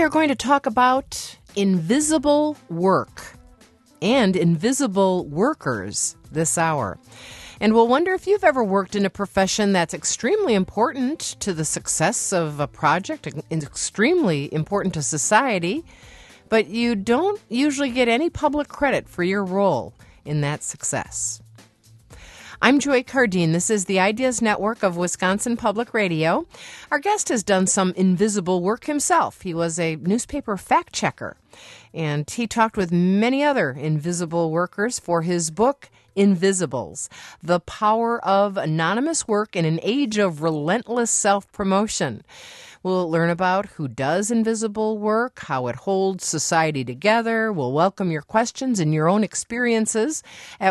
are going to talk about invisible work and invisible workers this hour. And we'll wonder if you've ever worked in a profession that's extremely important to the success of a project, and extremely important to society, but you don't usually get any public credit for your role in that success. I'm Joy Cardine. This is the Ideas Network of Wisconsin Public Radio. Our guest has done some invisible work himself. He was a newspaper fact checker, and he talked with many other invisible workers for his book, Invisibles, The Power of Anonymous Work in an Age of Relentless Self-Promotion. We'll learn about who does invisible work, how it holds society together. We'll welcome your questions and your own experiences at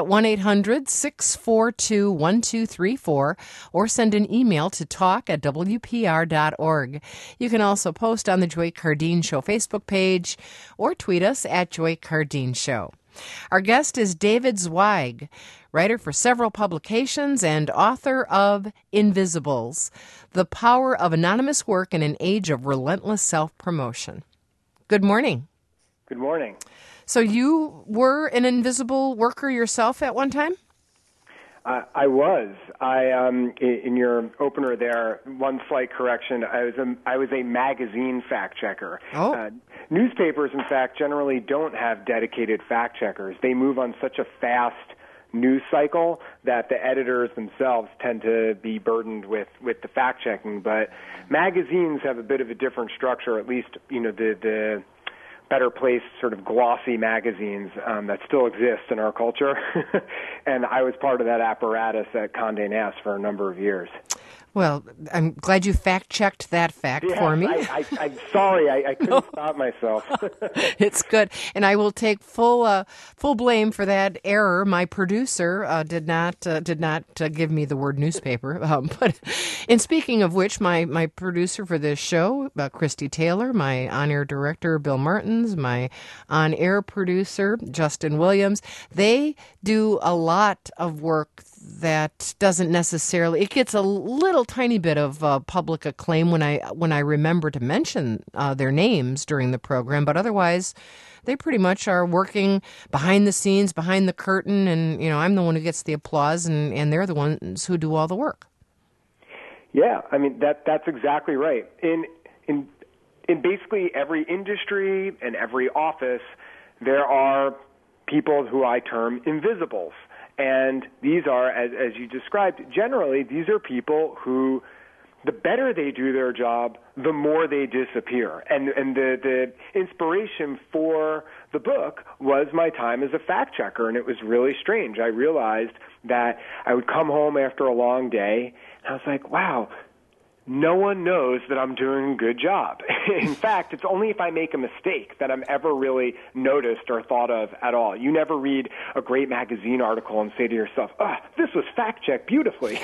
1-800-642-1234 or send an email to talk@wpr.org. You can also post on the Joy Cardine Show Facebook page or tweet us at Joy Cardine Show. Our guest is David Zweig, writer for several publications and author of Invisibles, The Power of Anonymous Work in an Age of Relentless Self-Promotion. Good morning. Good morning. So you were an invisible worker yourself at one time? I was. In your opener there, one slight correction. I was a magazine fact checker. Oh. Newspapers, in fact, generally don't have dedicated fact checkers. They move on such a fast news cycle that the editors themselves tend to be burdened with the fact checking. But magazines have a bit of a different structure. At least, the better placed sort of glossy magazines that still exist in our culture. And I was part of that apparatus at Condé Nast for a number of years. Well, I'm glad you fact-checked that fact for me. I'm sorry. I couldn't stop myself. It's good. And I will take full blame for that error. My producer did not give me the word newspaper. But in speaking of which, my producer for this show, Christy Taylor, my on-air director, Bill Martins, my on-air producer, Justin Williams, they do a lot of work that doesn't necessarily, it gets a little tiny bit of public acclaim when I remember to mention their names during the program, but otherwise they pretty much are working behind the scenes, behind the curtain, and I'm the one who gets the applause, and they're the ones who do all the work. Yeah, I mean that's exactly right. In basically every industry and every office, there are people who I term invisibles. And these are, as you described, generally these are people who, the better they do their job, the more they disappear. And the inspiration for the book was my time as a fact checker, and it was really strange. I realized that I would come home after a long day, and I was like, wow, no one knows that I'm doing a good job. In fact, it's only if I make a mistake that I'm ever really noticed or thought of at all. You never read a great magazine article and say to yourself, this was fact-checked beautifully.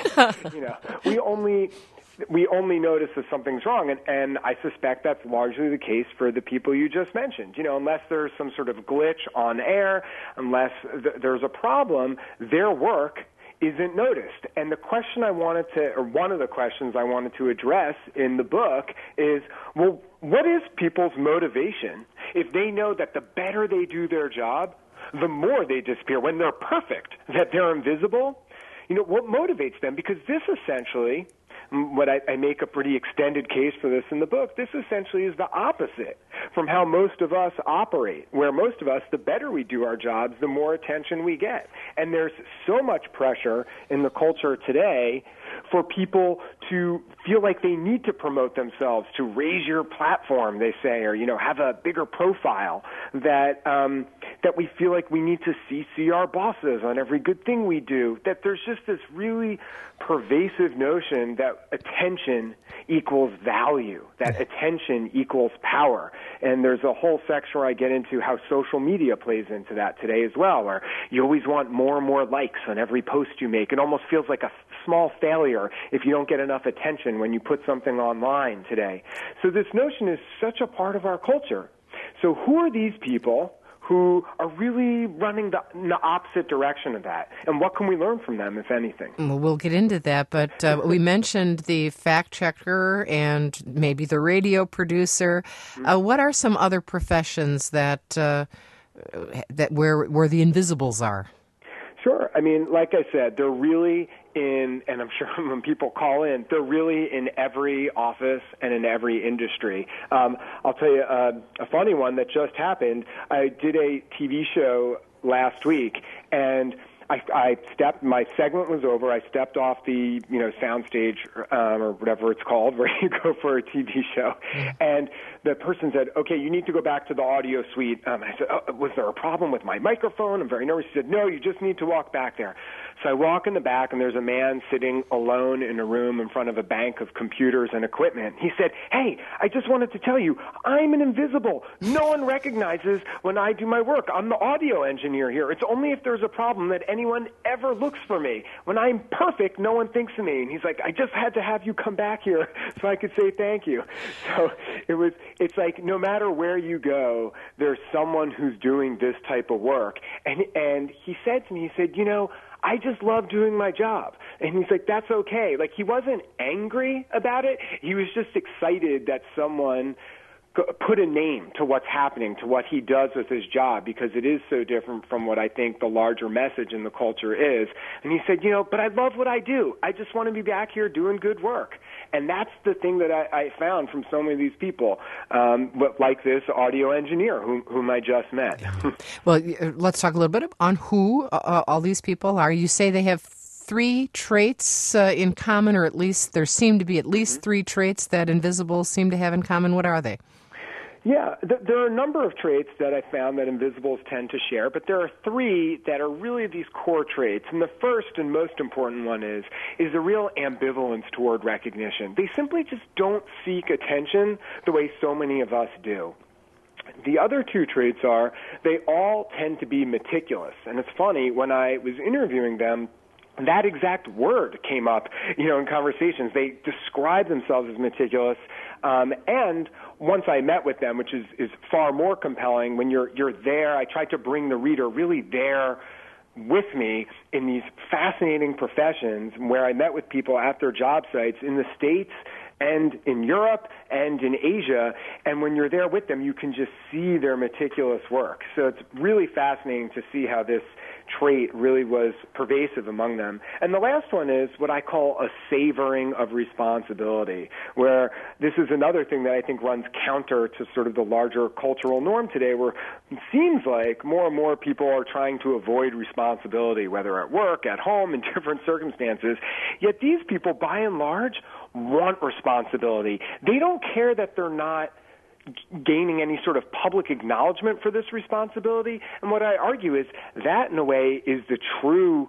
We only notice that something's wrong, and I suspect that's largely the case for the people you just mentioned. Unless there's some sort of glitch on air, unless there's a problem, their work isn't noticed. And the question one of the questions I wanted to address in the book is, well, what is people's motivation if they know that the better they do their job, the more they disappear, when they're perfect, that they're invisible? What motivates them? Because this essentially, I make a pretty extended case for this in the book, this essentially is the opposite from how most of us operate, where most of us, the better we do our jobs, the more attention we get. And there's so much pressure in the culture today for people to feel like they need to promote themselves, to raise your platform, they say, or, have a bigger profile, that we feel like we need to CC our bosses on every good thing we do, that there's just this really pervasive notion that attention equals value, that attention equals power. And there's a whole section where I get into how social media plays into that today as well, where you always want more and more likes on every post you make. It almost feels like a small failure if you don't get enough attention when you put something online today. So this notion is such a part of our culture. So who are these people who are really running in the opposite direction of that. And what can we learn from them, if anything? Well, we'll get into that, but we mentioned the fact checker and maybe the radio producer. What are some other professions that where the invisibles are? Sure. I mean, like I said, they're really in, and I'm sure when people call in, they're really in every office and in every industry. I'll tell you a funny one that just happened. I did a TV show last week, and my segment was over. I stepped off the, soundstage, or whatever it's called, where you go for a TV show. And the person said, okay, you need to go back to the audio suite. And I said, was there a problem with my microphone? I'm very nervous. He said, no, you just need to walk back there. So I walk in the back, and there's a man sitting alone in a room in front of a bank of computers and equipment. He said, hey, I just wanted to tell you, I'm an invisible. No one recognizes when I do my work. I'm the audio engineer here. It's only if there's a problem that anyone ever looks for me. When I'm perfect, no one thinks of me. And he's like, I just had to have you come back here so I could say thank you. So it's like no matter where you go, there's someone who's doing this type of work. And he said to me, he said, I just love doing my job. And he's like, that's okay. Like, he wasn't angry about it. He was just excited that someone put a name to what's happening, to what he does with his job, because it is so different from what I think the larger message in the culture is. And he said, but I love what I do. I just want to be back here doing good work. And that's the thing that I found from so many of these people, like this audio engineer whom I just met. Well, let's talk a little bit on who all these people are. You say they have 3 traits in common, or at least there seem to be at least 3 traits that invisibles seem to have in common. What are they? Yeah, there are a number of traits that I found that invisibles tend to share, but there are 3 that are really these core traits. And the first and most important one is a real ambivalence toward recognition. They simply just don't seek attention the way so many of us do. The other 2 traits are they all tend to be meticulous. And it's funny, when I was interviewing them, that exact word came up, in conversations. They describe themselves as meticulous, and once I met with them, which is far more compelling, when you're there, I tried to bring the reader really there with me in these fascinating professions where I met with people at their job sites in the States and in Europe and in Asia, and when you're there with them, you can just see their meticulous work. So it's really fascinating to see how this trait really was pervasive among them. And the last one is what I call a savoring of responsibility, where this is another thing that I think runs counter to sort of the larger cultural norm today, where it seems like more and more people are trying to avoid responsibility, whether at work, at home, in different circumstances. Yet these people, by and large, want responsibility. They don't care that they're not gaining any sort of public acknowledgement for this responsibility. And what I argue is that, in a way, is the true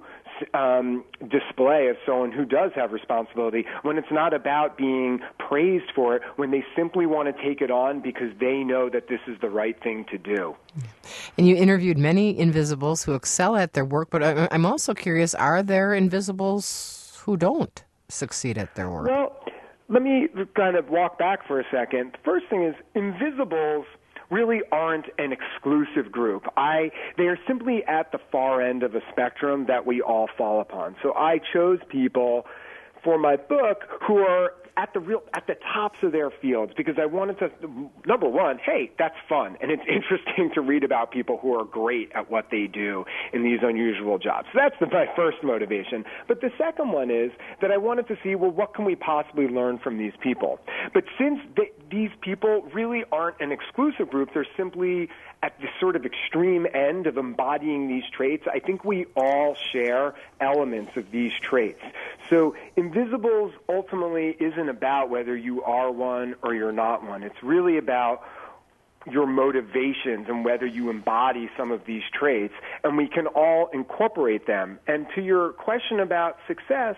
display of someone who does have responsibility, when it's not about being praised for it, when they simply want to take it on because they know that this is the right thing to do. And you interviewed many invisibles who excel at their work, but I'm also curious, are there invisibles who don't succeed at their work? Well, let me kind of walk back for a second. The first thing is invisibles really aren't an exclusive group. They are simply at the far end of a spectrum that we all fall upon. So I chose people for my book who are at the tops of their fields, because I wanted to, number one, hey, that's fun, and it's interesting to read about people who are great at what they do in these unusual jobs. So that's my first motivation. But the second one is that I wanted to see, well, what can we possibly learn from these people? But since these people really aren't an exclusive group, they're simply at the sort of extreme end of embodying these traits, I think we all share elements of these traits. So invisibles ultimately isn't about whether you are one or you're not one. It's really about your motivations and whether you embody some of these traits, and we can all incorporate them. And to your question about success,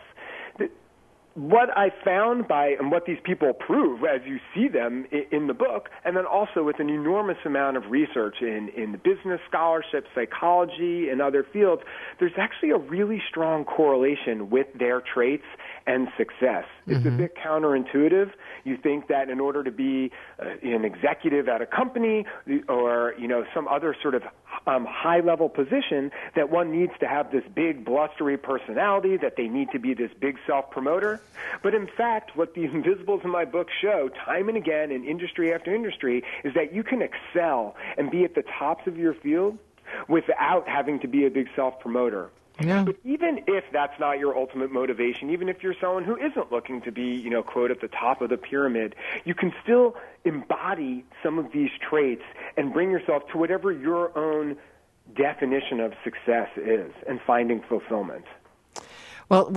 what I found and what these people prove as you see them in the book, and then also with an enormous amount of research in business scholarship, psychology, and other fields, there's actually a really strong correlation with their traits and success. It's a bit counterintuitive. You think that in order to be an executive at a company or some other sort of high-level position that one needs to have this big, blustery personality, that they need to be this big self-promoter. But in fact, what the invisibles in my book show time and again in industry after industry is that you can excel and be at the tops of your field without having to be a big self-promoter. Yeah. But even if that's not your ultimate motivation, even if you're someone who isn't looking to be, quote, at the top of the pyramid, you can still embody some of these traits and bring yourself to whatever your own definition of success is and finding fulfillment. Well,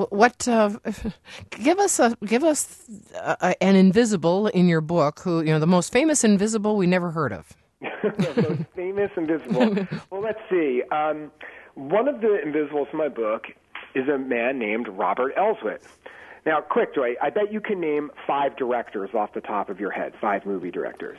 give us an invisible in your book who, the most famous invisible we never heard of. The most famous invisible. Well, let's see. One of the invisibles in my book is a man named Robert Elswit. Now, quick, Joy, I bet you can name 5 directors off the top of your head, 5 movie directors.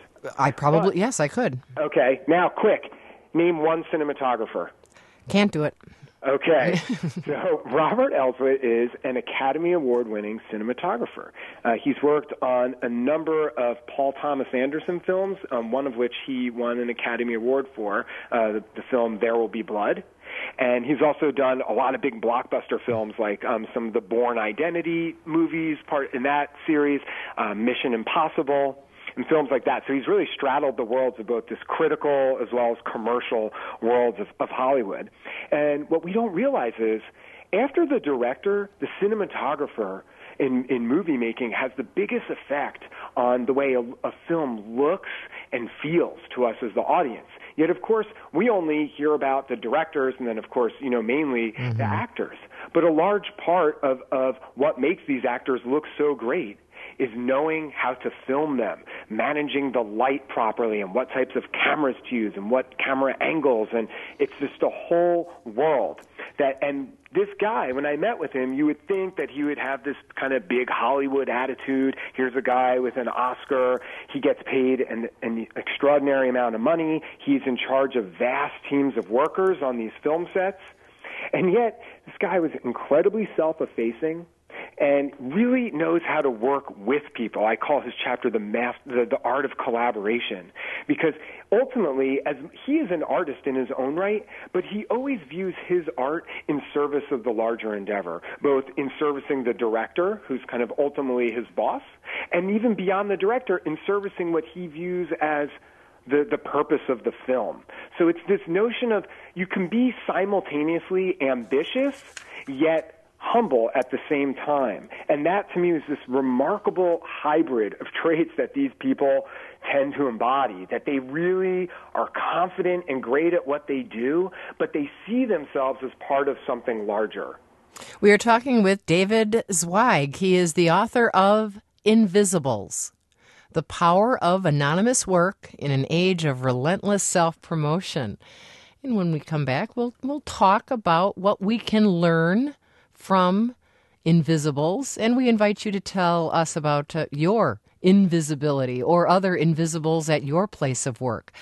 Yes, I could. Okay. Now, quick, name 1 cinematographer. Can't do it. Okay. So Robert Elswit is an Academy Award-winning cinematographer. He's worked on a number of Paul Thomas Anderson films, one of which he won an Academy Award for, the film There Will Be Blood. And he's also done a lot of big blockbuster films like some of the Bourne Identity movies part in that series, Mission Impossible, and films like that. So he's really straddled the worlds of both this critical as well as commercial worlds of Hollywood. And what we don't realize is after the director, the cinematographer in movie making has the biggest effect on the way a film looks and feels to us as the audience. Yet, of course, we only hear about the directors and then, of course, mainly the actors. But a large part of what makes these actors look so great is knowing how to film them, managing the light properly and what types of cameras to use and what camera angles. And it's just a whole world. And this guy, when I met with him, you would think that he would have this kind of big Hollywood attitude. Here's a guy with an Oscar. He gets paid an extraordinary amount of money. He's in charge of vast teams of workers on these film sets. And yet, this guy was incredibly self-effacing and really knows how to work with people. I call his chapter the art of collaboration, because ultimately, as he is an artist in his own right, but he always views his art in service of the larger endeavor, both in servicing the director, who's kind of ultimately his boss, and even beyond the director, in servicing what he views as the purpose of the film. So it's this notion of you can be simultaneously ambitious, yet humble at the same time. And that, to me, is this remarkable hybrid of traits that these people tend to embody, that they really are confident and great at what they do, but they see themselves as part of something larger. We are talking with David Zweig. He is the author of Invisibles, The Power of Anonymous Work in an Age of Relentless Self-Promotion. And when we come back, we'll talk about what we can learn from invisibles, and we invite you to tell us about your invisibility or other invisibles at your place of work.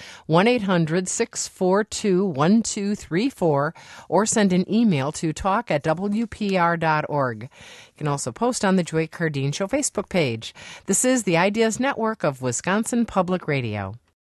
1-800-642-1234 or send an email to talk@wpr.org. You can also post on the Joy Cardine Show Facebook page. This is the Ideas Network of Wisconsin Public Radio.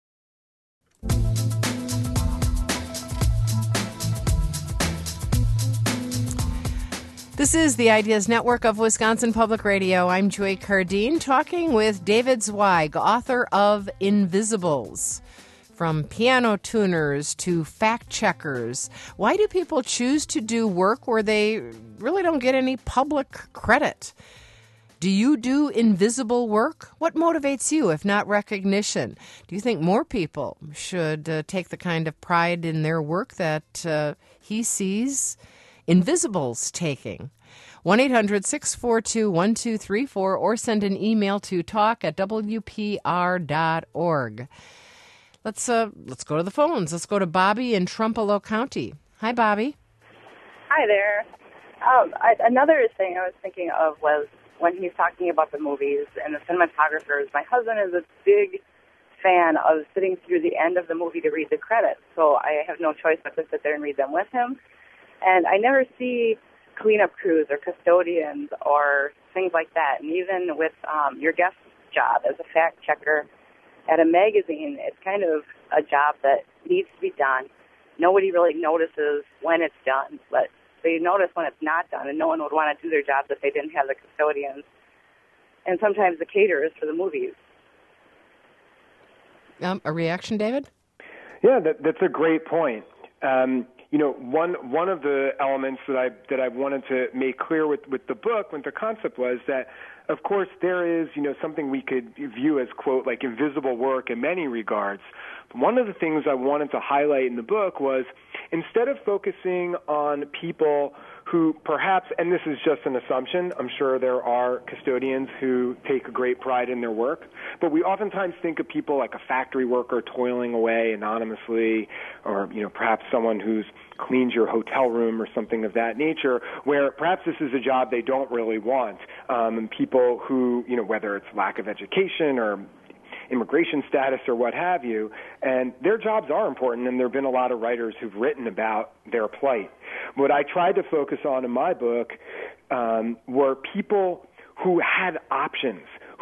This is the Ideas Network of Wisconsin Public Radio. I'm Joy Cardine, talking with David Zweig, author of Invisibles. From piano tuners to fact checkers, why do people choose to do work where they really don't get any public credit? Do you do invisible work? What motivates you, if not recognition? Do you think more people should take the kind of pride in their work that he sees Invisibles taking? 1-800-642-1234 or send an email to talk@wpr.org. Let's go to the phones. Let's go to Bobby in Trumpelow County. Hi, Bobby. Hi there. Another thing I was thinking of was when he's talking about the movies and the cinematographers. My husband is a big fan of sitting through the end of the movie to read the credits, so I have no choice but to sit there and read them with him. And I never see cleanup crews or custodians or things like that. And even with your guest job as a fact checker at a magazine, it's kind of a job that needs to be done. nobody really notices when it's done, but they notice when it's not done, and no one would want to do their jobs if they didn't have the custodians and sometimes the caterers for the movies. A reaction, David? Yeah, that's a great point. One of the elements that I wanted to make clear with the book, with the concept, was that, of course, there is something we could view as, quote, like invisible work in many regards. But one of the things I wanted to highlight in the book was, instead of focusing on people who perhaps, and this is just an assumption, I'm sure there are custodians who take a great pride in their work, but we oftentimes think of people like a factory worker toiling away anonymously, or perhaps someone who's cleans your hotel room or something of that nature, where perhaps this is a job they don't really want. And people who, whether it's lack of education or immigration status or what have you, and their jobs are important, and there have been a lot of writers who've written about their plight. What I tried to focus on in my book were people who had options,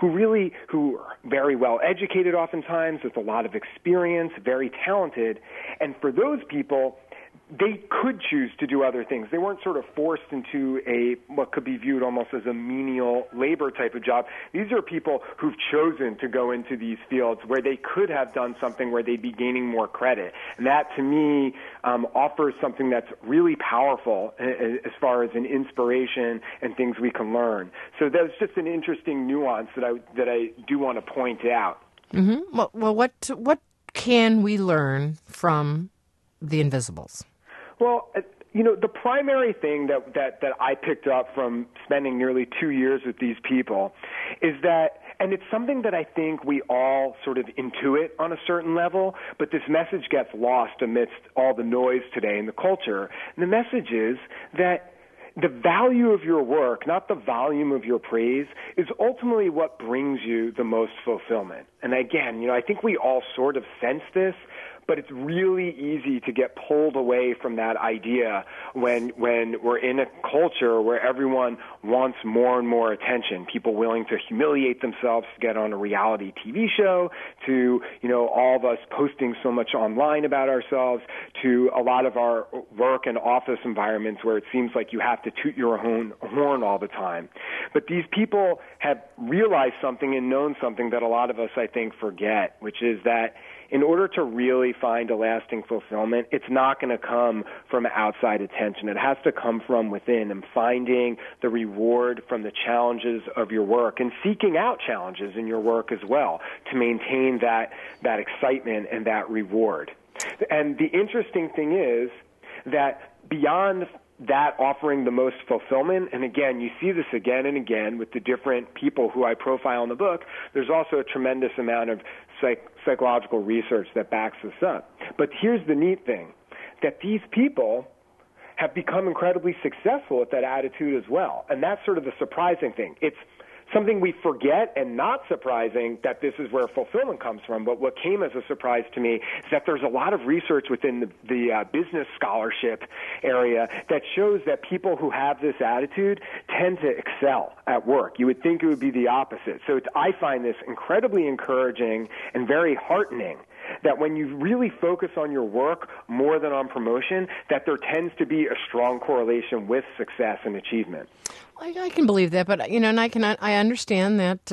who are very well educated oftentimes, with a lot of experience, very talented, and for those people, they could choose to do other things. They weren't sort of forced into what could be viewed almost as a menial labor type of job. These are people who've chosen to go into these fields where they could have done something where they'd be gaining more credit. And that, to me, offers something that's really powerful as far as an inspiration and things we can learn. So that's just an interesting nuance that I do want to point out. Mm-hmm. Well, what can we learn from The Invisibles? Well, the primary thing that I picked up from spending nearly 2 years with these people is that, and it's something that I think we all sort of intuit on a certain level, but this message gets lost amidst all the noise today in the culture. And the message is that the value of your work, not the volume of your praise, is ultimately what brings you the most fulfillment. And again, I think we all sort of sense this, but it's really easy to get pulled away from that idea when we're in a culture where everyone wants more and more attention. People willing to humiliate themselves to get on a reality TV show, to all of us posting so much online about ourselves, to a lot of our work and office environments where it seems like you have to toot your own horn all the time. But these people have realized something and known something that a lot of us, I think, forget, which is that in order to really find a lasting fulfillment, it's not going to come from outside attention. It has to come from within, and finding the reward from the challenges of your work and seeking out challenges in your work as well to maintain that excitement and that reward. And the interesting thing is that beyond that offering the most fulfillment, and again, you see this again and again with the different people who I profile in the book, there's also a tremendous amount of psychological research that backs this up. But here's the neat thing, that these people have become incredibly successful at that attitude as well. And that's sort of the surprising thing. It's something we forget, and not surprising that this is where fulfillment comes from. But what came as a surprise to me is that there's a lot of research within the business scholarship area that shows that people who have this attitude tend to excel at work. You would think it would be the opposite. So I find this incredibly encouraging and very heartening, that when you really focus on your work more than on promotion, that there tends to be a strong correlation with success and achievement. I can believe that, but and I understand that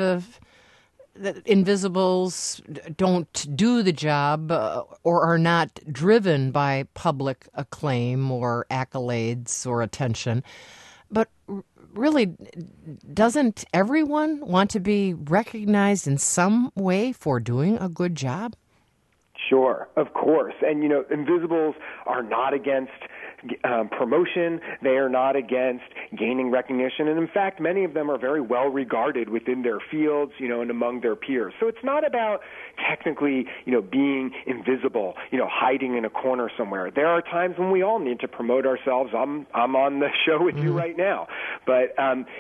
that invisibles don't do the job or are not driven by public acclaim or accolades or attention. But really, doesn't everyone want to be recognized in some way for doing a good job? Sure, of course. And, invisibles are not against promotion. They are not against gaining recognition. And in fact, many of them are very well regarded within their fields, and among their peers. So it's not about technically, being invisible, hiding in a corner somewhere. There are times when we all need to promote ourselves. I'm on the show with you right now. But,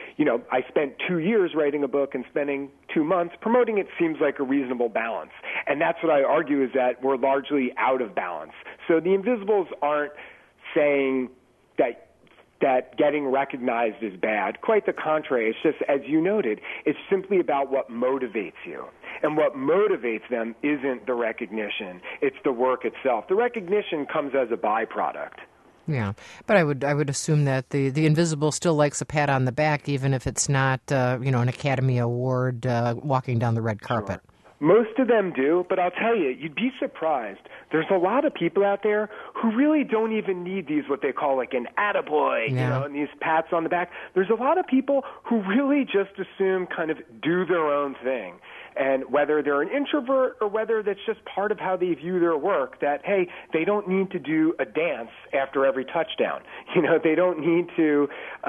I spent 2 years writing a book, and spending 2 months promoting it seems like a reasonable balance. And that's what I argue, is that we're largely out of balance. So the invisibles aren't saying that that getting recognized is bad. Quite the contrary. It's just, as you noted, it's simply about what motivates you. And what motivates them isn't the recognition. It's the work itself. The recognition comes as a byproduct. Yeah, but I would assume that the invisible still likes a pat on the back, even if it's not an Academy Award walking down the red carpet. Sure. Most of them do, but I'll tell you, you'd be surprised. There's a lot of people out there who really don't even need these, what they call like an attaboy, and these pats on the back. There's a lot of people who really just assume kind of do their own thing. And whether they're an introvert or whether that's just part of how they view their work, that, hey, they don't need to do a dance after every touchdown. They don't need to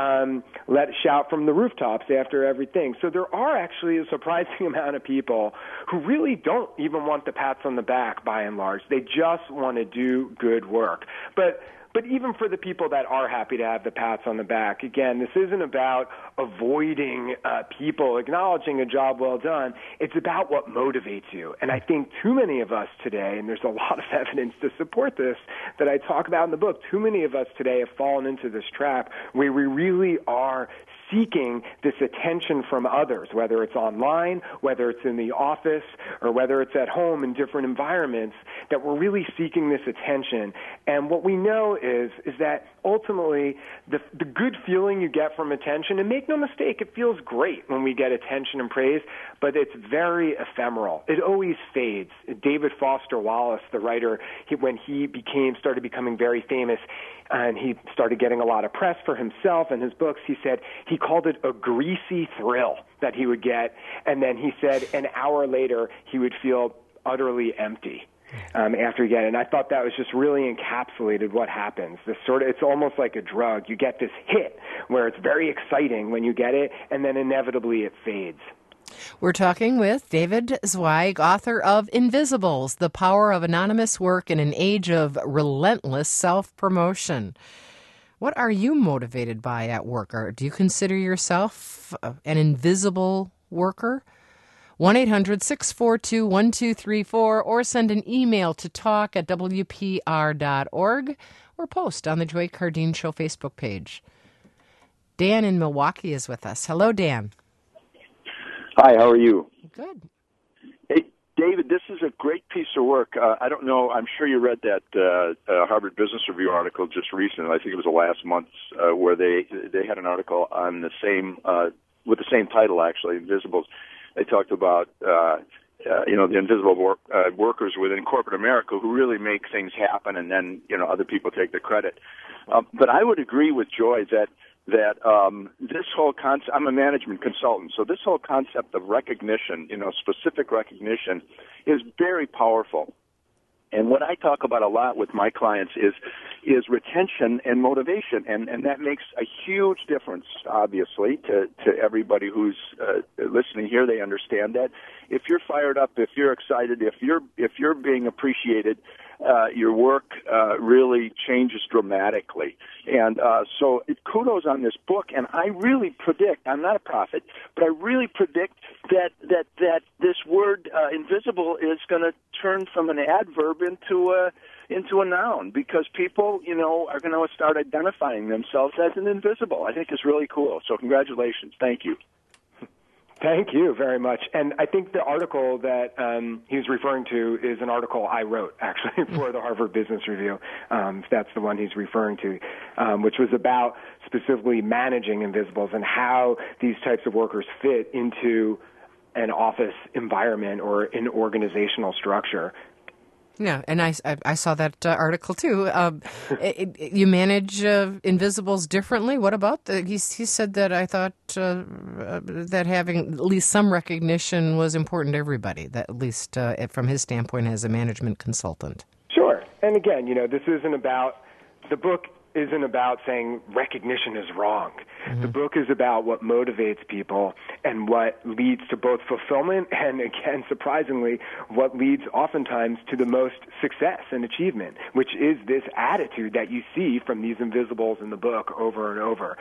shout from the rooftops after everything. So there are actually a surprising amount of people who really don't even want the pats on the back, by and large. They just want to do good work. But even for the people that are happy to have the pats on the back, again, this isn't about avoiding people acknowledging a job well done. It's about what motivates you. And I think too many of us today, and there's a lot of evidence to support this that I talk about in the book, too many of us today have fallen into this trap where we really are seeking this attention from others, whether it's online, whether it's in the office, or whether it's at home in different environments, that we're really seeking this attention. And what we know is that ultimately the good feeling you get from attention, and make no mistake, it feels great when we get attention and praise, but it's very ephemeral. It always fades. David Foster Wallace, the writer, when he started becoming very famous, and he started getting a lot of press for himself and his books, he said he called it a greasy thrill that he would get, and then he said an hour later he would feel utterly empty after he get it. And I thought that was just really encapsulated what happens. It's almost like a drug. You get this hit where it's very exciting when you get it, and then inevitably it fades. We're talking with David Zweig, author of Invisibles, The Power of Anonymous Work in an Age of Relentless Self-Promotion. What are you motivated by at work? Or do you consider yourself an invisible worker? 1-800-642-1234 or send an email to talk@wpr.org or post on the Joy Cardine Show Facebook page. Dan in Milwaukee is with us. Hello, Dan. Hi, how are you? Good. Hey, David, this is a great piece of work. I don't know, I'm sure you read that Harvard Business Review article just recently. I think it was last month, where they had an article on the same, with the same title, actually, Invisibles. They talked about, the invisible workers within corporate America who really make things happen, and then, other people take the credit. But I would agree with Joy that this whole concept, I'm a management consultant, so this whole concept of recognition, specific recognition, is very powerful. And what I talk about a lot with my clients is retention and motivation, and that makes a huge difference, obviously, to everybody who's listening here. They understand that. If you're fired up, if you're excited, if you're being appreciated, your work really changes dramatically. And so kudos on this book, and I really predict, I'm not a prophet, but I really predict that this word invisible is going to turn from an adverb into a noun, because people, are going to start identifying themselves as an invisible. I think it's really cool. So congratulations. Thank you. Thank you very much. And I think the article that he was referring to is an article I wrote, actually, for the Harvard Business Review, if that's the one he's referring to, which was about specifically managing invisibles and how these types of workers fit into an office environment or an organizational structure. Yeah, and I saw that article too. You manage invisibles differently. What about he said that I thought that having at least some recognition was important to everybody, that at least from his standpoint as a management consultant. Sure. And again, this the book isn't about saying recognition is wrong. Mm-hmm. The book is about what motivates people and what leads to both fulfillment and, again, surprisingly, what leads oftentimes to the most success and achievement, which is this attitude that you see from these invisibles in the book over and over.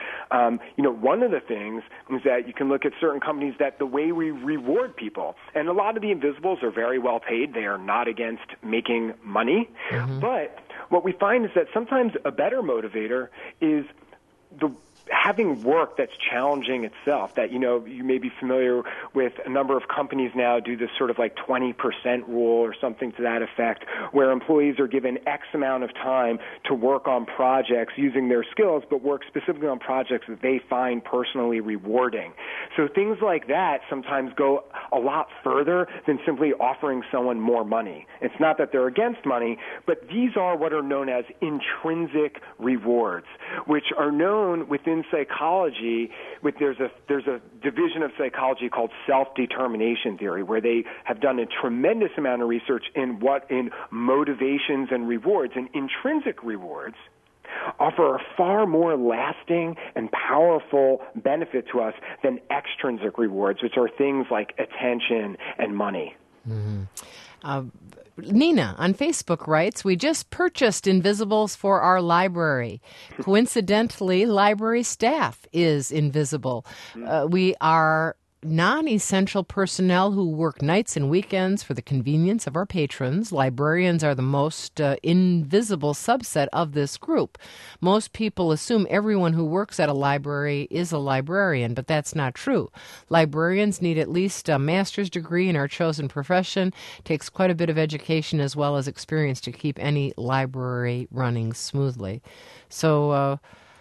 One of the things is that you can look at certain companies that the way we reward people, and a lot of the invisibles are very well paid. They are not against making money, mm-hmm. But what we find is that sometimes a better motivator is having work that's challenging itself, that, you may be familiar with a number of companies now do this sort of like 20% rule or something to that effect, where employees are given X amount of time to work on projects using their skills, but work specifically on projects that they find personally rewarding. So things like that sometimes go a lot further than simply offering someone more money. It's not that they're against money, but these are what are known as intrinsic rewards, which are known within psychology. There's a division of psychology called self-determination theory, where they have done a tremendous amount of research in motivations and rewards. And intrinsic rewards offer a far more lasting and powerful benefit to us than extrinsic rewards, which are things like attention and money. Mm-hmm. Nina on Facebook writes, we just purchased Invisibles for our library. Coincidentally, library staff is invisible. We are non-essential personnel who work nights and weekends for the convenience of our patrons. Librarians are the most invisible subset of this group. Most people assume everyone who works at a library is a librarian, but that's not true. Librarians need at least a master's degree in our chosen profession. It takes quite a bit of education as well as experience to keep any library running smoothly. So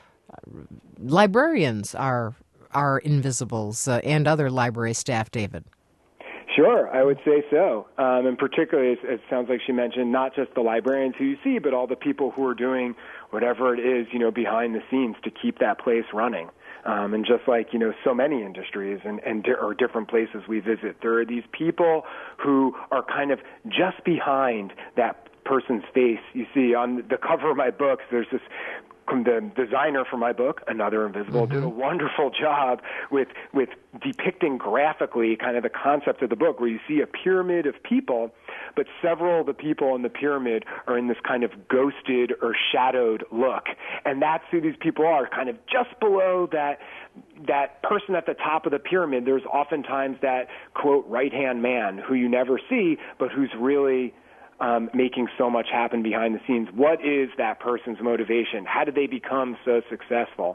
librarians are invisibles and other library staff, David? Sure, I would say so. And particularly, it sounds like she mentioned not just the librarians who you see, but all the people who are doing whatever it is, behind the scenes to keep that place running. And just like, so many industries or different places we visit, there are these people who are kind of just behind that person's face. You see on the cover of my book, there's this. The designer for my book, Another Invisible, did a wonderful job with depicting graphically kind of the concept of the book, where you see a pyramid of people, but several of the people in the pyramid are in this kind of ghosted or shadowed look. And that's who these people are, kind of just below that person at the top of the pyramid. There's oftentimes that, quote, right-hand man who you never see, but who's really making so much happen behind the scenes. What is that person's motivation? How did they become so successful?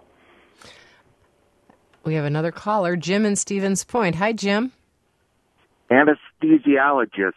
We have another caller, Jim in Stevens Point. Hi, Jim. Anesthesiologists.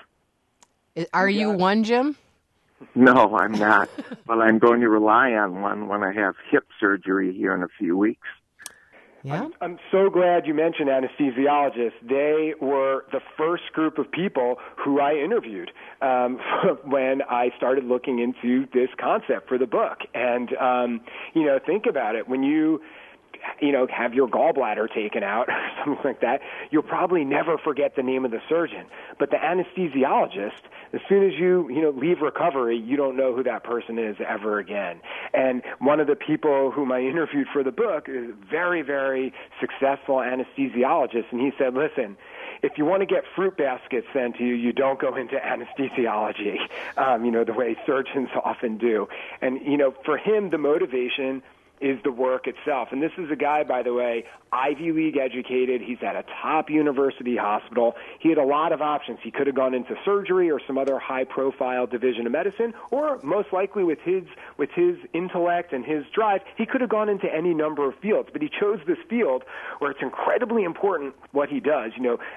Are you one, Jim? No, I'm not. But I'm going to rely on one when I have hip surgery here in a few weeks. Yeah. I'm so glad you mentioned anesthesiologists. They were the first group of people who I interviewed when I started looking into this concept for the book. And, think about it. When you have your gallbladder taken out or something like that, you'll probably never forget the name of the surgeon. But the anesthesiologist, as soon as you leave recovery, you don't know who that person is ever again. And one of the people whom I interviewed for the book is a very, very successful anesthesiologist, and he said, listen, if you want to get fruit baskets sent to you, you don't go into anesthesiology, the way surgeons often do. And, for him, the motivation is the work itself. And this is a guy, by the way, Ivy League educated. He's at a top university hospital. He had a lot of options. He could have gone into surgery or some other high-profile division of medicine, or most likely with his intellect and his drive, he could have gone into any number of fields. But he chose this field where it's incredibly important what he does.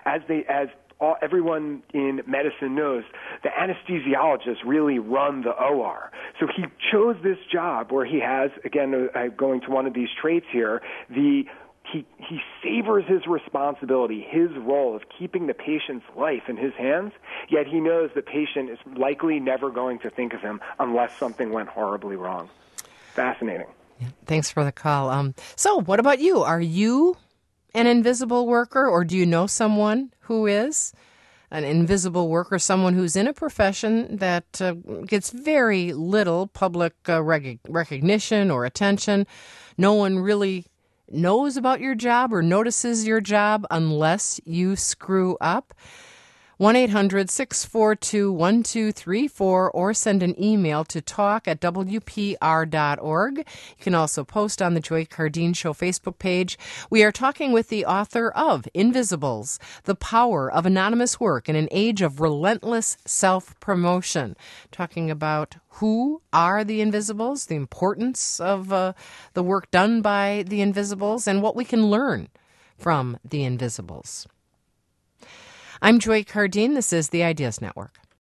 Everyone in medicine knows the anesthesiologists really run the OR. So he chose this job where he has, again, going to one of these traits here, he savors his responsibility, his role of keeping the patient's life in his hands, yet he knows the patient is likely never going to think of him unless something went horribly wrong. Fascinating. Yeah, thanks for the call. So what about you? Are you an invisible worker, or do you know someone who is an invisible worker, someone who's in a profession that gets very little public recognition or attention? No one really knows about your job or notices your job unless you screw up. 1-800-642-1234 or send an email to talk@wpr.org. You can also post on the Joy Cardine Show Facebook page. We are talking with the author of Invisibles, The Power of Anonymous Work in an Age of Relentless Self-Promotion. Talking about who are the Invisibles, the importance of the work done by the Invisibles, and what we can learn from the Invisibles. I'm Joy Cardine. This is the Ideas Network.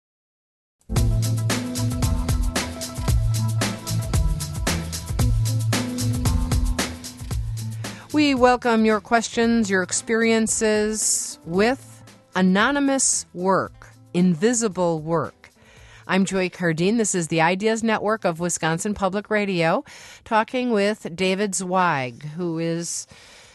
We welcome your questions, your experiences with anonymous work, invisible work. I'm Joy Cardine. This is the Ideas Network of Wisconsin Public Radio, talking with David Zweig, who is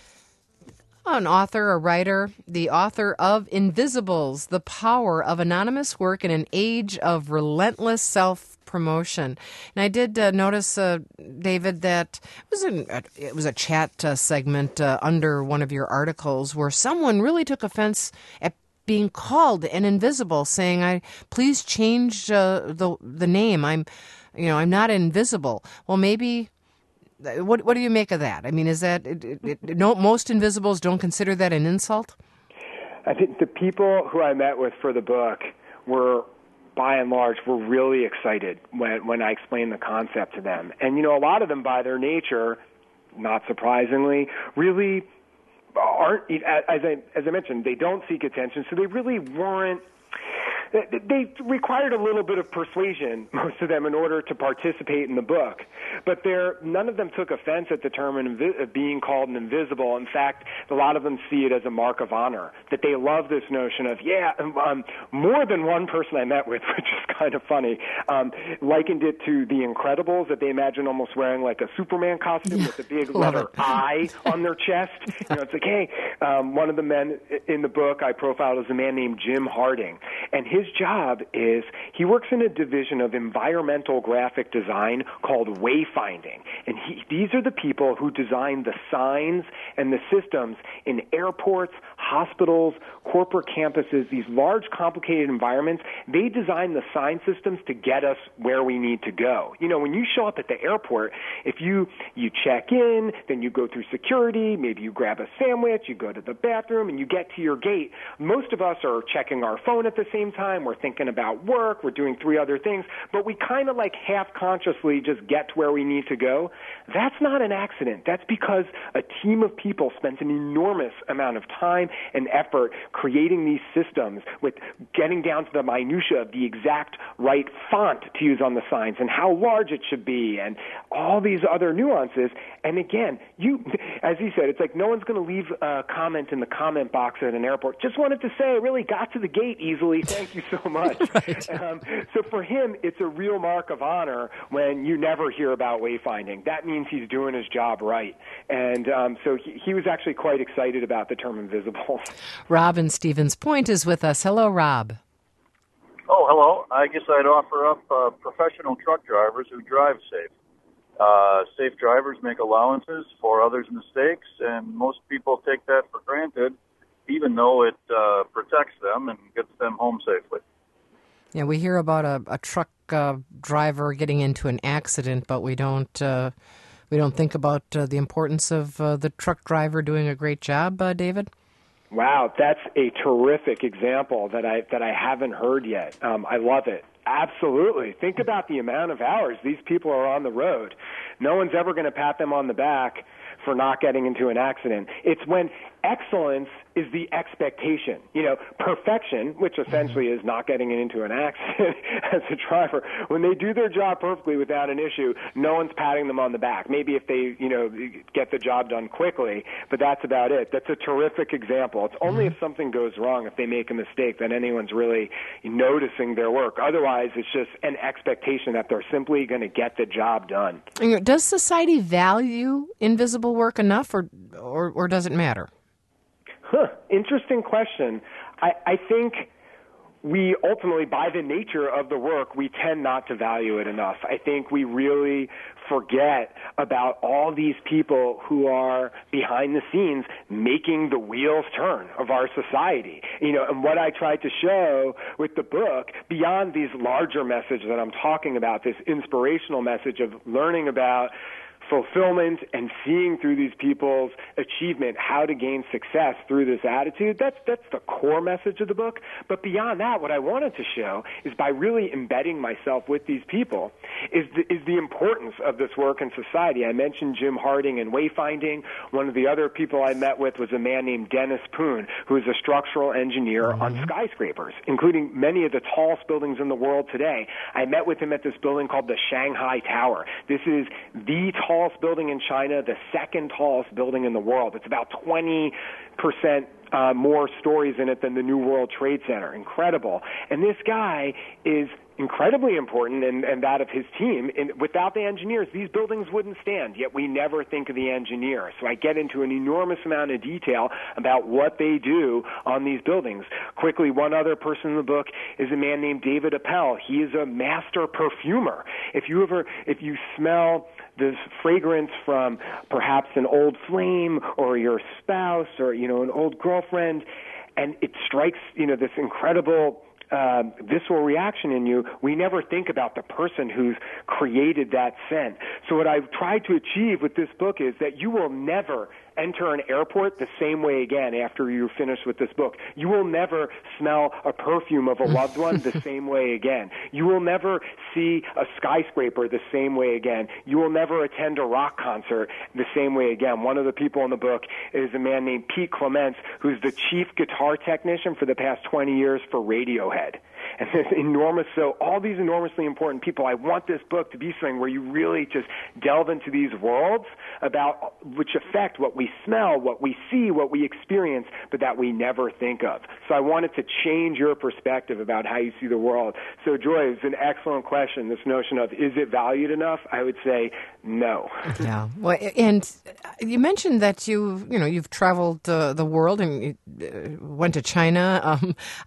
an author, a writer, the author of Invisibles, The Power of Anonymous Work in an Age of Relentless Self-Promotion. And I did notice, David, that it was a chat segment under one of your articles where someone really took offense at being called an invisible, saying, please change the name. I'm not invisible. Well, maybe... What do you make of that? I mean, is that most invisibles don't consider that an insult? I think the people who I met with for the book were, by and large, were really excited when I explained the concept to them. And, a lot of them, by their nature, not surprisingly, really aren't, as I mentioned, they don't seek attention, so they really weren't. They required a little bit of persuasion, most of them, in order to participate in the book. But none of them took offense at the term of being called an invisible. In fact, a lot of them see it as a mark of honor, that they love this notion of, more than one person I met with, which is kind of funny, likened it to The Incredibles, that they imagine almost wearing like a Superman costume with a big letter I on their chest. It's like, hey, one of the men in the book I profiled is a man named Jim Harding. And his job is he works in a division of environmental graphic design called wayfinding. And these are the people who design the signs and the systems in airports, hospitals, corporate campuses, these large, complicated environments. They design the sign systems to get us where we need to go. When you show up at the airport, if you check in, then you go through security, maybe you grab a sandwich, you go to the bathroom, and you get to your gate. Most of us are checking our phone at the same time. We're thinking about work. We're doing 3 other things. But we kind of like half-consciously just get to where we need to go. That's not an accident. That's because a team of people spent an enormous amount of time and effort creating these systems, with getting down to the minutia of the exact right font to use on the signs and how large it should be and all these other nuances. And again, as he said, it's like no one's going to leave a comment in the comment box at an airport. Just wanted to say I really got to the gate easily. Thank you so much. Right. So for him, it's a real mark of honor when you never hear about wayfinding. That means he's doing his job right. And so he was actually quite excited about the term invisible. Rob in Stevens Point is with us. Hello, Rob. Oh, hello. I guess I'd offer up professional truck drivers who drive safe. Safe drivers make allowances for others' mistakes, and most people take that for granted, even though it protects them and gets them home safely. Yeah, we hear about a truck driver getting into an accident, but we don't think about the importance of the truck driver doing a great job, David? Wow, that's a terrific example that I haven't heard yet. I love it. Absolutely. Think about the amount of hours these people are on the road. No one's ever going to pat them on the back for not getting into an accident. It's when excellence is the expectation. Perfection, which essentially is not getting into an accident as a driver. When they do their job perfectly without an issue, no one's patting them on the back. Maybe if they, get the job done quickly, but that's about it. That's a terrific example. It's only if something goes wrong, if they make a mistake, that anyone's really noticing their work. Otherwise, it's just an expectation that they're simply going to get the job done. Does society value invisible work enough, or does it matter? Interesting question. I think we ultimately, by the nature of the work, we tend not to value it enough. I think we really forget about all these people who are behind the scenes making the wheels turn of our society. And what I tried to show with the book, beyond these larger messages that I'm talking about, this inspirational message of learning about fulfillment and seeing through these people's achievement how to gain success through this attitude, that's the core message of the book. But beyond that, what I wanted to show is by really embedding myself with these people is the importance of this work in society. I mentioned Jim Harding and wayfinding. One of the other people I met with was a man named Dennis Poon, who is a structural engineer on skyscrapers, including many of the tallest buildings in the world today. I met with him at this building called the Shanghai Tower. This is the tallest building in China, the second tallest building in the world. It's about 20% more stories in it than the New World Trade Center. Incredible. And this guy is incredibly important, and that of his team. And without the engineers, these buildings wouldn't stand, yet we never think of the engineer. So I get into an enormous amount of detail about what they do on these buildings. Quickly, one other person in the book is a man named David Appel. He is a master perfumer. If you smell this fragrance from perhaps an old flame or your spouse or, an old girlfriend, and it strikes, this incredible visceral reaction in you, we never think about the person who's created that scent. So what I've tried to achieve with this book is that you will never enter an airport the same way again after you're finished with this book. You will never smell a perfume of a loved one the same way again. You will never see a skyscraper the same way again. You will never attend a rock concert the same way again. One of the people in the book is a man named Pete Clements, who's the chief guitar technician for the past 20 years for Radiohead. And so all these enormously important people, I want this book to be something where you really just delve into these worlds about which affect what we smell, what we see, what we experience, but that we never think of. So I wanted to change your perspective about how you see the world. So Joy, it's an excellent question, this notion of is it valued enough? I would say no. Yeah. Well, and you mentioned that you've traveled the world and you went to China.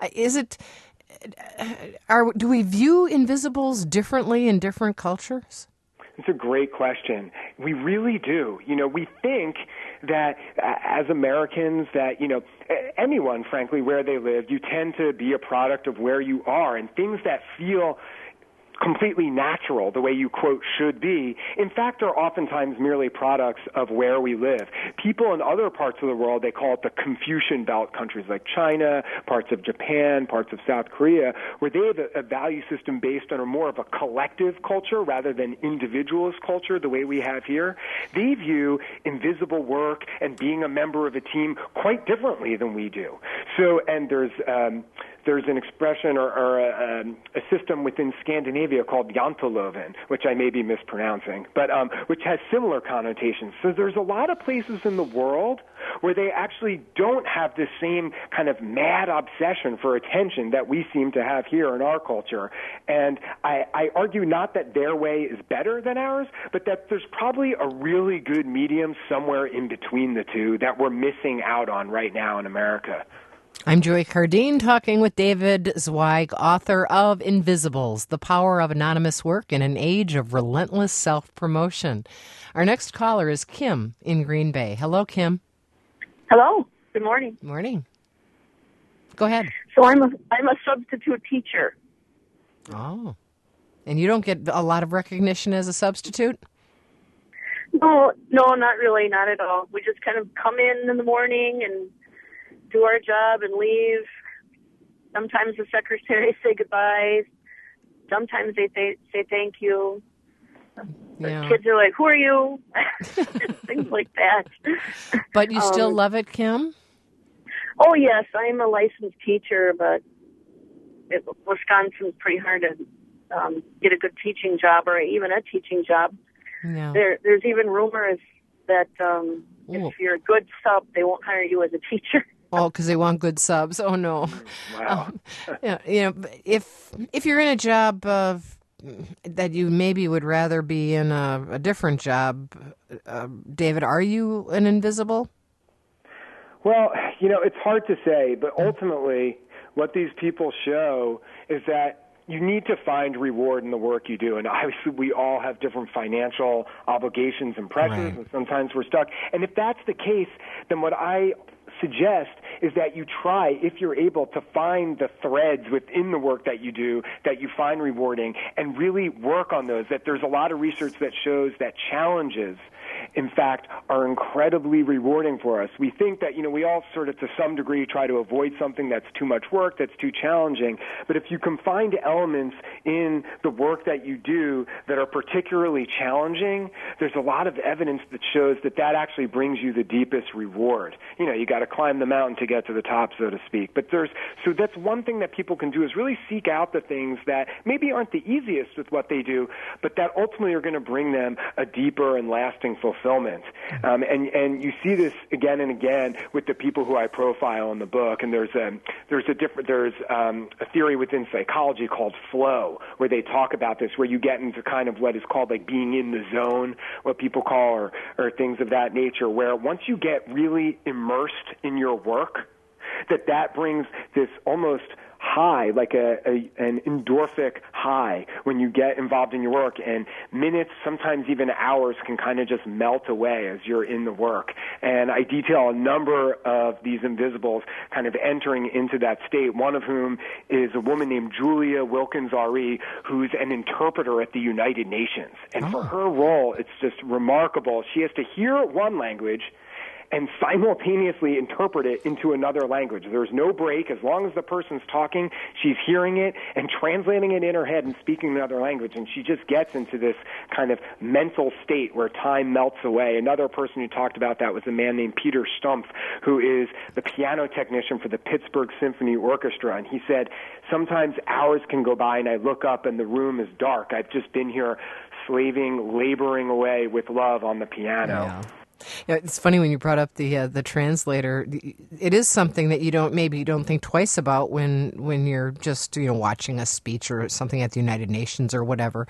Do we view invisibles differently in different cultures? It's a great question. We really do. We think that as Americans that, anyone, frankly, where they live, you tend to be a product of where you are, and things that feel completely natural, the way you, quote, should be, in fact, are oftentimes merely products of where we live. People in other parts of the world, they call it the Confucian Belt, countries like China, parts of Japan, parts of South Korea, where they have a value system based on more of a collective culture rather than individualist culture, the way we have here. They view invisible work and being a member of a team quite differently than we do. So, and there's an expression or a system within Scandinavia called Janteloven, which I may be mispronouncing, but which has similar connotations. So there's a lot of places in the world where they actually don't have the same kind of mad obsession for attention that we seem to have here in our culture. And I argue not that their way is better than ours, but that there's probably a really good medium somewhere in between the two that we're missing out on right now in America. I'm Joy Cardine talking with David Zweig, author of Invisibles, The Power of Anonymous Work in an Age of Relentless Self-Promotion. Our next caller is Kim in Green Bay. Hello, Kim. Hello. Good morning. Morning. Go ahead. So I'm a substitute teacher. Oh. And you don't get a lot of recognition as a substitute? No, not really, not at all. We just kind of come in the morning and do our job and leave. Sometimes the secretaries say goodbye. Sometimes they say thank you. Yeah. The kids are like, who are you? Things like that. But you still love it, Kim? Oh, yes. I'm a licensed teacher, but Wisconsin's pretty hard to get a good teaching job or even a teaching job. Yeah. There's even rumors that if you're a good sub, they won't hire you as a teacher. Oh, because they want good subs. Oh, no. Wow. If you're in a job that you maybe would rather be in a different job, David, are you an invisible? Well, it's hard to say, but ultimately what these people show is that you need to find reward in the work you do. And obviously we all have different financial obligations and pressures, and sometimes we're stuck. And if that's the case, then what I suggest is that you try, if you're able, to find the threads within the work that you do that you find rewarding and really work on those. That there's a lot of research that shows that challenges, in fact, are incredibly rewarding for us. We think that, we all sort of to some degree try to avoid something that's too much work, that's too challenging. But if you can find elements in the work that you do that are particularly challenging, there's a lot of evidence that shows that that actually brings you the deepest reward. You got to climb the mountain to get to the top, so to speak. But so that's one thing that people can do, is really seek out the things that maybe aren't the easiest with what they do, but that ultimately are going to bring them a deeper and lasting fulfillment. And you see this again and again with the people who I profile in the book. And there's a theory within psychology called flow, where they talk about this, where you get into kind of what is called like being in the zone, what people call, or things of that nature, where once you get really immersed in your work, that brings this almost high, like an endorphic high when you get involved in your work, and minutes, sometimes even hours, can kind of just melt away as you're in the work. And I detail a number of these invisibles kind of entering into that state, one of whom is a woman named Julia Wilkins-Ari, who's an interpreter at the United Nations. And for her role, it's just remarkable. She has to hear one language and simultaneously interpret it into another language. There's no break. As long as the person's talking, she's hearing it and translating it in her head and speaking another language. And she just gets into this kind of mental state where time melts away. Another person who talked about that was a man named Peter Stumpf, who is the piano technician for the Pittsburgh Symphony Orchestra. And he said, sometimes hours can go by and I look up and the room is dark. I've just been here slaving, laboring away with love on the piano. Yeah. It's funny when you brought up the translator. It is something that you don't think twice about when you're just watching a speech or something at the United Nations or whatever.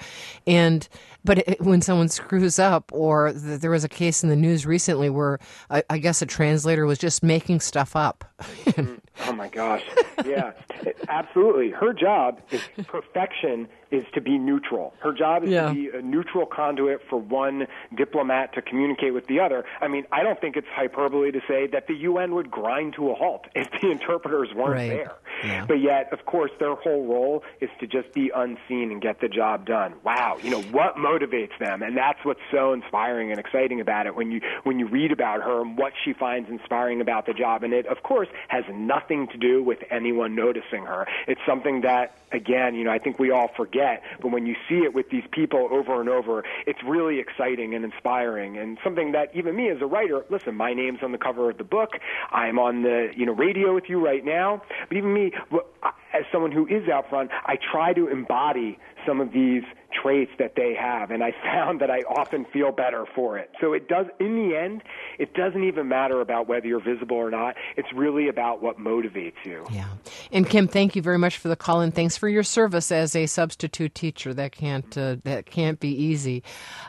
But when someone screws up, or there was a case in the news recently where I guess a translator was just making stuff up. Oh my gosh! Yeah, absolutely. Her job is perfection. Is to be neutral. Her job is to be a neutral conduit for one diplomat to communicate with the other. I mean, I don't think it's hyperbole to say that the UN would grind to a halt if the interpreters weren't there. Yeah. But yet, of course, their whole role is to just be unseen and get the job done. Wow, what motivates them? And that's what's so inspiring and exciting about it when you read about her and what she finds inspiring about the job. And it, of course, has nothing to do with anyone noticing her. It's something that, again, I think we all forget. But when you see it with these people over and over, it's really exciting and inspiring, and something that even me as a writer, listen, my name's on the cover of the book. I'm on the radio with you right now. But even me, as someone who is out front, I try to embody some of these traits that they have, and I found that I often feel better for it. So it does, in the end, it doesn't even matter about whether you're visible or not. It's really about what motivates you. Yeah. And Kim, thank you very much for the call, and thanks for your service as a substitute teacher. That can't be easy.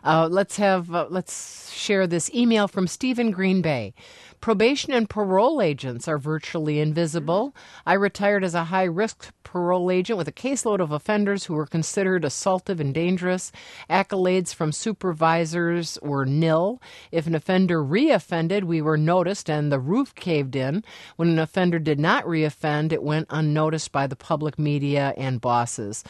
Let's share this email from Stephen Green Bay. Probation and parole agents are virtually invisible. I retired as a high-risk parole agent with a caseload of offenders who were considered assaultive and dangerous. Accolades from supervisors were nil. If an offender reoffended, we were noticed and the roof caved in. When an offender did not reoffend, it went unnoticed by the public, media, and bosses.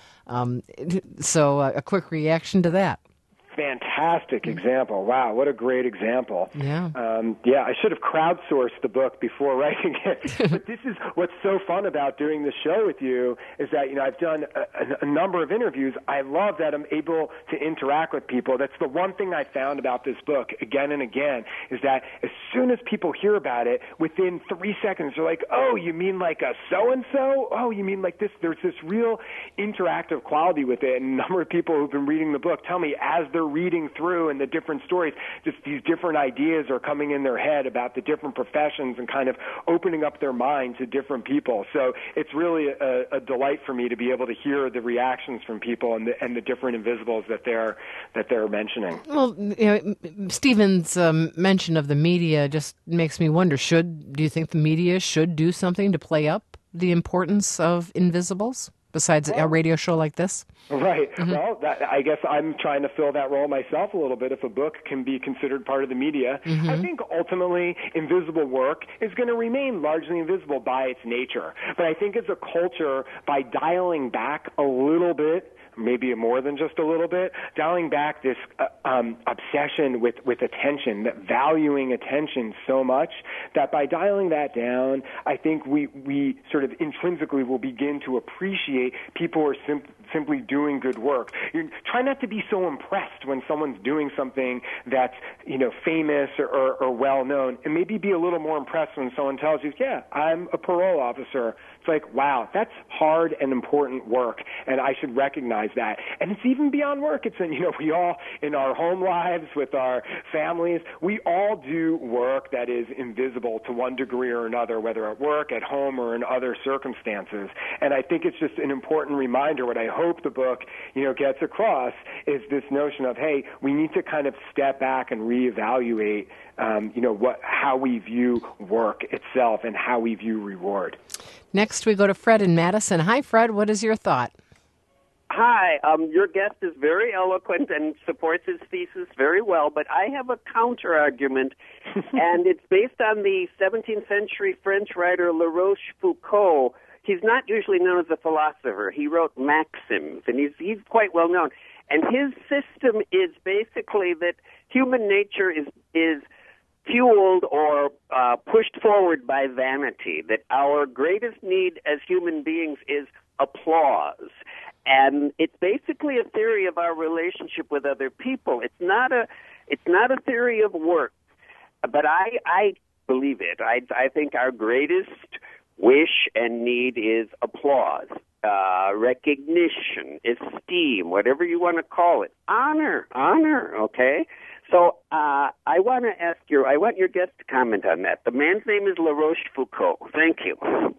So a quick reaction to that. Fantastic example. Wow, what a great example. Yeah. I should have crowdsourced the book before writing it. But this is what's so fun about doing the show with you is that, I've done a number of interviews. I love that I'm able to interact with people. That's the one thing I found about this book again and again is that as soon as people hear about it, within 3 seconds, they're like, oh, you mean like a so-and-so? Oh, you mean like this? There's this real interactive quality with it. And a number of people who've been reading the book tell me as they're reading through and the different stories, just these different ideas are coming in their head about the different professions and kind of opening up their mind to different people. So it's really a delight for me to be able to hear the reactions from people and the different invisibles that they're mentioning. Well, Stephen's mention of the media just makes me wonder, do you think the media should do something to play up the importance of invisibles besides a radio show like this? Right. Well, I guess I'm trying to fill that role myself a little bit. If a book can be considered part of the media, I think ultimately invisible work is going to remain largely invisible by its nature. But I think as a culture, by dialing back a little bit, maybe more than just a little bit, dialing back this obsession with attention, that valuing attention so much, that by dialing that down, I think we sort of intrinsically will begin to appreciate people who are simply doing good work. Try not to be so impressed when someone's doing something that's, famous or well known, and maybe be a little more impressed when someone tells you, yeah, I'm a parole officer. It's like, wow, that's hard and important work, and I should recognize that. And it's even beyond work. It's we all, in our home lives, with our families, we all do work that is invisible to one degree or another, whether at work, at home, or in other circumstances. And I think it's just an important reminder. What I hope the book, gets across is this notion of, hey, we need to kind of step back and reevaluate, how we view work itself and how we view reward. Next, we go to Fred in Madison. Hi, Fred. What is your thought? Hi. Your guest is very eloquent and supports his thesis very well, but I have a counter-argument, and it's based on the 17th century French writer La Rochefoucauld. He's not usually known as a philosopher. He wrote maxims, and he's quite well known. And his system is basically that human nature is fueled or pushed forward by vanity, that our greatest need as human beings is applause. And it's basically a theory of our relationship with other people. It's not a theory of work, but I believe it. I think our greatest wish and need is applause, recognition, esteem, whatever you want to call it, honor, okay? So I want your guest to comment on that. The man's name is La Rochefoucauld. Thank you.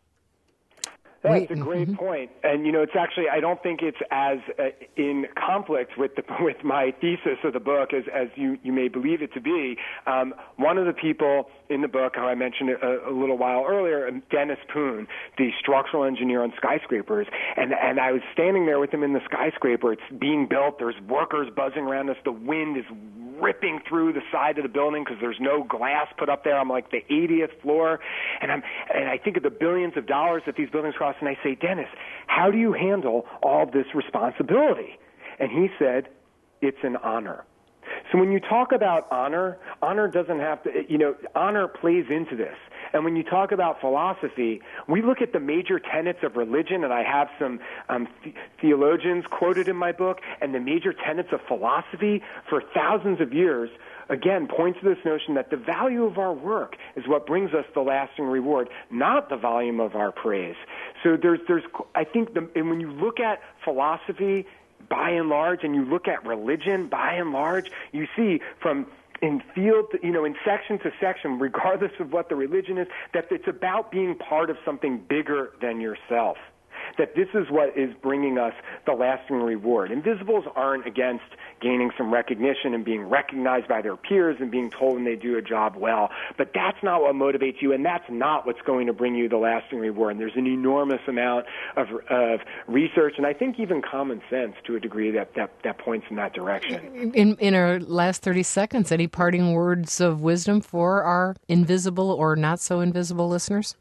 That's a great point. And, it's actually, I don't think it's as in conflict with my thesis of the book as you may believe it to be. One of the people in the book, how I mentioned it a little while earlier, Dennis Poon, the structural engineer on skyscrapers, and I was standing there with him in the skyscraper. It's being built. There's workers buzzing around us. The wind is ripping through the side of the building because there's no glass put up there. I'm like the 80th floor, and I think of the billions of dollars that these buildings cost, and I say, Dennis, how do you handle all this responsibility? And he said, it's an honor. So when you talk about honor doesn't have to, honor plays into this. And when you talk about philosophy, we look at the major tenets of religion, and I have some theologians quoted in my book, and the major tenets of philosophy for thousands of years, again, points to this notion that the value of our work is what brings us the lasting reward, not the volume of our praise. So there's I think, and when you look at philosophy by and large, and you look at religion by and large, you see from in section to section, regardless of what the religion is, that it's about being part of something bigger than yourself. That this is what is bringing us the lasting reward. Invisibles aren't against gaining some recognition and being recognized by their peers and being told when they do a job well. But that's not what motivates you, and that's not what's going to bring you the lasting reward. And there's an enormous amount of research, and I think even common sense to a degree that points in that direction. In our last 30 seconds, any parting words of wisdom for our invisible or not so invisible listeners?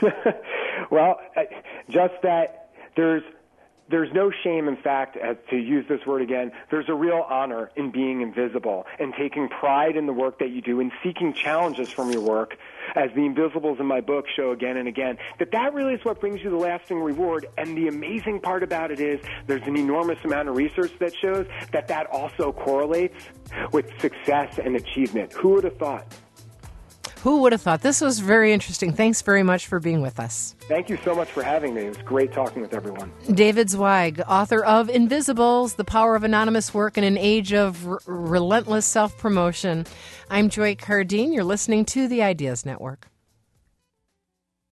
Well, just that there's no shame, in fact, to use this word again, there's a real honor in being invisible and taking pride in the work that you do and seeking challenges from your work, as the invisibles in my book show again and again, that really is what brings you the lasting reward. And the amazing part about it is there's an enormous amount of research that shows that also correlates with success and achievement. Who would have thought? Who would have thought? This was very interesting. Thanks very much for being with us. Thank you so much for having me. It was great talking with everyone. David Zweig, author of Invisibles, The Power of Anonymous Work in an Age of Relentless Self-Promotion. I'm Joy Cardine. You're listening to the Ideas Network.